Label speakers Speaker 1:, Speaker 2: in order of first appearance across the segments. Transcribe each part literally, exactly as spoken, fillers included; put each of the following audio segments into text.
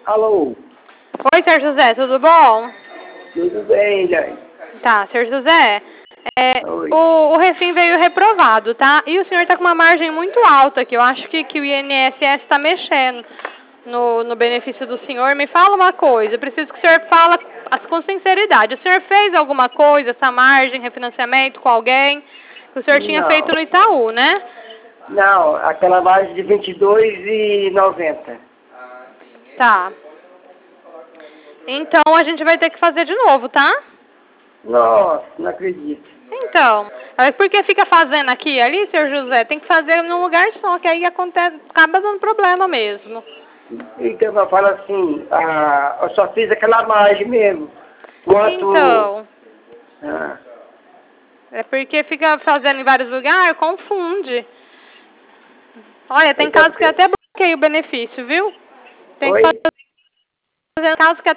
Speaker 1: Alô?
Speaker 2: Oi, senhor José, tudo bom?
Speaker 1: Tudo bem, Jane?
Speaker 2: Tá, senhor José, é,
Speaker 1: Oi.
Speaker 2: o, o refim veio reprovado, tá? E o senhor tá com uma margem muito alta aqui. Eu acho que, que o I N S S tá mexendo no, no benefício do senhor. Me fala uma coisa, eu preciso que o senhor fala com sinceridade. O senhor fez alguma coisa, essa margem, refinanciamento com alguém? Que o senhor tinha
Speaker 1: Não.
Speaker 2: feito no Itaú, né?
Speaker 1: Não, aquela margem de vinte e dois e noventa.
Speaker 2: Tá. Então a gente vai ter que fazer de novo, tá?
Speaker 1: Nossa, não acredito.
Speaker 2: Então, é porque fica fazendo aqui e ali, senhor José, tem que fazer num lugar só, que aí acontece, acaba dando problema mesmo.
Speaker 1: Então, eu falo assim, ah, eu só fiz aquela margem mesmo. Quanto...
Speaker 2: Então,
Speaker 1: Ah,
Speaker 2: é porque fica fazendo em vários lugares, confunde. Olha, tem
Speaker 1: então,
Speaker 2: casos que até bloqueia o benefício, viu? Tem
Speaker 1: Oi?
Speaker 2: que fazer casos que até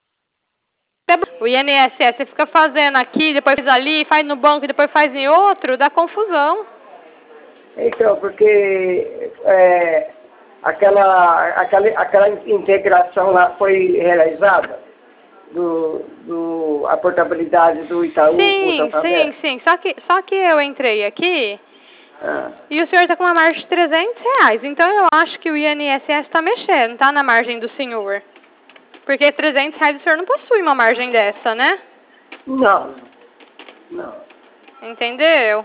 Speaker 2: o I N S S fica fazendo aqui, depois faz ali, faz no banco e depois faz em outro, dá confusão.
Speaker 1: Então, porque é, aquela, aquela, aquela integração lá foi realizada, do, do, a portabilidade do Itaú com o
Speaker 2: Sim,
Speaker 1: Santander.
Speaker 2: sim, sim. Só que, só que eu entrei aqui
Speaker 1: Ah,
Speaker 2: e o senhor está com uma margem de trezentos reais. Então eu acho que o I N S S está mexendo, tá? Na margem do senhor. Porque trezentos reais o senhor não possui uma margem dessa, né?
Speaker 1: não, não.
Speaker 2: Entendeu?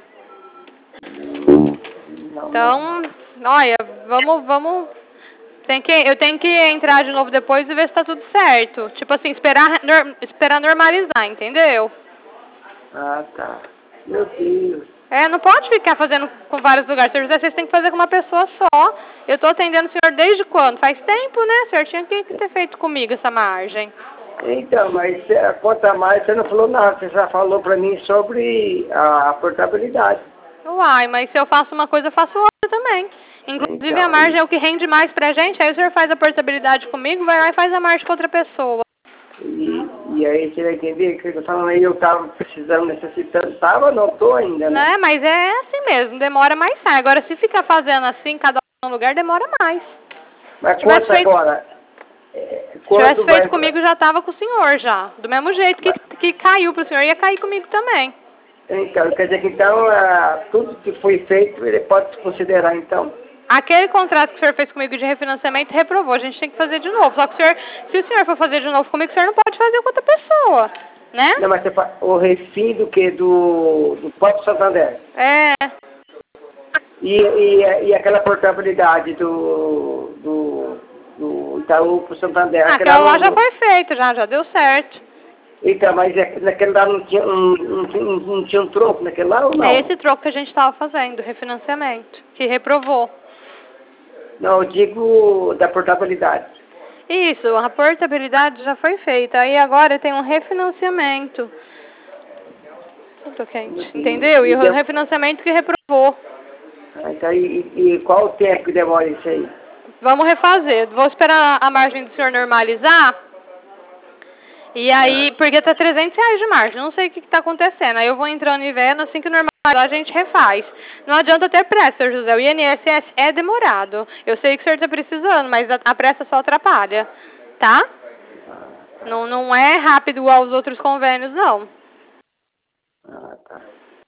Speaker 1: Não,
Speaker 2: Então, olha, vamos, vamos... Tem que, eu tenho que entrar de novo depois e ver se tá tudo certo. Tipo assim, esperar, nor, esperar normalizar, entendeu?
Speaker 1: Ah, tá. Meu Deus.
Speaker 2: É, não pode ficar fazendo com vários lugares. Senhor José, vocês têm que fazer com uma pessoa só. Eu tô atendendo o senhor desde quando? Faz tempo, né? O senhor tinha que ter feito comigo essa margem.
Speaker 1: Então, mas é, quanto a mais, você não falou nada. Você já falou pra mim sobre a, a portabilidade.
Speaker 2: Uai, mas se eu faço uma coisa, eu faço outra também. Inclusive,
Speaker 1: Então,
Speaker 2: a margem é o que rende mais pra gente. Aí o senhor faz a portabilidade comigo, vai lá e faz a margem com outra pessoa.
Speaker 1: e, e aí você vai entender que eu tô falando aí, eu tava precisando, necessitando. Tava, não tô ainda, né?
Speaker 2: Né? Mas é assim mesmo, demora mais sai. Agora, se ficar fazendo assim, cada um no lugar, demora mais.
Speaker 1: Mas
Speaker 2: Se tivesse
Speaker 1: quanto
Speaker 2: feito,
Speaker 1: agora? É,
Speaker 2: se tivesse
Speaker 1: quando
Speaker 2: feito
Speaker 1: vai...
Speaker 2: comigo, já tava com o senhor, já. Do mesmo jeito que, que caiu pro senhor, ia cair comigo também.
Speaker 1: Então, quer dizer que então, ah, tudo que foi feito, ele pode se considerar, então?
Speaker 2: Aquele contrato que o senhor fez comigo de refinanciamento reprovou. A gente tem que fazer de novo. Só que o senhor, se o senhor for fazer de novo comigo, o senhor não pode fazer com outra pessoa, né?
Speaker 1: Não, mas você fa... o refim do que? Do, do próprio Santander.
Speaker 2: É.
Speaker 1: E, e, e aquela portabilidade do, do, do Itaú para o Santander.
Speaker 2: Ah,
Speaker 1: aquela
Speaker 2: aquela lá
Speaker 1: não,
Speaker 2: já foi feita, já, já deu certo.
Speaker 1: então, mas é- naquele lá não tinha, um, não, tinha- não, não tinha um troco naquele lá ou não?
Speaker 2: É esse troco que a gente estava fazendo, refinanciamento, que reprovou.
Speaker 1: Não, eu digo da portabilidade.
Speaker 2: Isso, a portabilidade já foi feita. Aí agora tem um refinanciamento. Muito quente. Entendeu? E
Speaker 1: E,
Speaker 2: o
Speaker 1: de-
Speaker 2: refinanciamento que reprovou.
Speaker 1: ah, então, e, e qual o tempo que demora isso aí?
Speaker 2: Vamos refazer. Vou esperar a margem do senhor normalizar. E aí, porque tá trezentos reais de margem. Não sei o que, que tá acontecendo. Aí eu vou entrando e vendo, assim que normalizar a gente refaz. Não adianta ter pressa, senhor José. O I N S S é demorado. Eu sei que o senhor tá precisando, mas a, a pressa só atrapalha. Tá? Não, não é rápido igual os outros convênios, não.
Speaker 1: Ah, tá.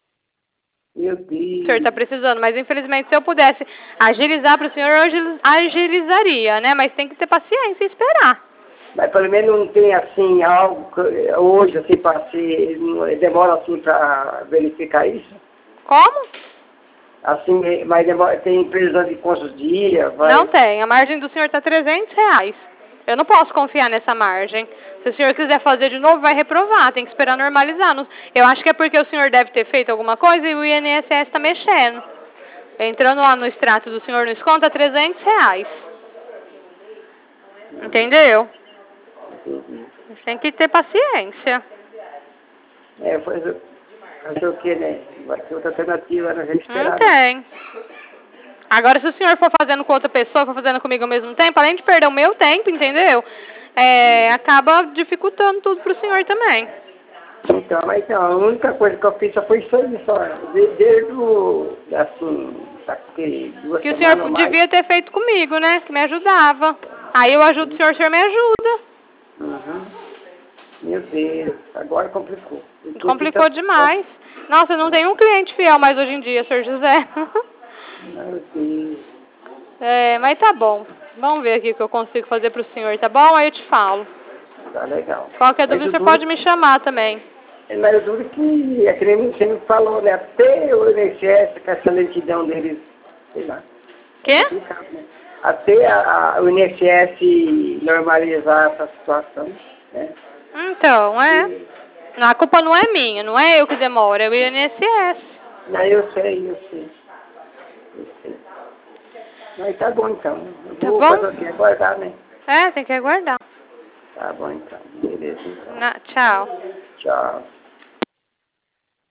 Speaker 1: Meu Deus.
Speaker 2: O senhor está precisando, mas infelizmente se eu pudesse agilizar para o senhor, eu agil- agilizaria, né? Mas tem que ter paciência e esperar.
Speaker 1: Mas pelo menos não tem assim algo que, hoje assim para se demora assim para verificar isso?
Speaker 2: Como?
Speaker 1: Assim, mas demora, tem previsão de quantos dias? Vai...
Speaker 2: Não tem. A margem do senhor está trezentos reais. Eu não posso confiar nessa margem. Se o senhor quiser fazer de novo, vai reprovar. Tem que esperar normalizar. Não- Eu acho que é porque o senhor deve ter feito alguma coisa e o I N S S está mexendo. Entrando lá no extrato do senhor no desconto, tá trezentos reais. Entendeu?
Speaker 1: Entendi.
Speaker 2: Tem que ter paciência.
Speaker 1: É, fazer, fazer o que, né? Vai ter outra alternativa, né? A gente
Speaker 2: Não
Speaker 1: esperar.
Speaker 2: tem. Agora, se o senhor for fazendo com outra pessoa, for fazendo comigo ao mesmo tempo, além de perder o meu tempo, entendeu? É, acaba dificultando tudo pro senhor também.
Speaker 1: Então, mas então, a única coisa que eu fiz só foi isso aí, só. de- Desde o, assim, tá, que duas
Speaker 2: Que o
Speaker 1: semanas
Speaker 2: senhor
Speaker 1: ou mais.
Speaker 2: devia ter feito comigo, né? Que me ajudava. Aí eu ajudo o senhor, o senhor me ajuda.
Speaker 1: Uhum. Meu Deus, agora complicou.
Speaker 2: Complicou
Speaker 1: tá...
Speaker 2: demais. Nossa, eu não tenho um cliente fiel mais hoje em dia, senhor José.
Speaker 1: Meu Deus.
Speaker 2: É, mas tá bom. Vamos ver aqui o que eu consigo fazer pro senhor, tá bom? Aí eu te falo.
Speaker 1: Tá legal.
Speaker 2: Qualquer
Speaker 1: Mas
Speaker 2: dúvida
Speaker 1: o
Speaker 2: você
Speaker 1: duro...
Speaker 2: pode me chamar também.
Speaker 1: Mas o duro que é que nem você me falou, né? Até o I N S S, com essa lentidão deles, sei lá.
Speaker 2: Quê?
Speaker 1: É complicado, né? Até a, a, o I N S S normalizar essa situação, né?
Speaker 2: Então, é. A culpa não é minha, não é eu que demoro, é o I N S S.
Speaker 1: Não, eu sei, eu sei. Eu sei. Mas tá bom então. Eu
Speaker 2: Tá
Speaker 1: vou
Speaker 2: bom?
Speaker 1: fazer o quê? Aguardar, né?
Speaker 2: É, tem que aguardar.
Speaker 1: Tá bom então. Beleza então.
Speaker 2: Na, tchau.
Speaker 1: Tchau.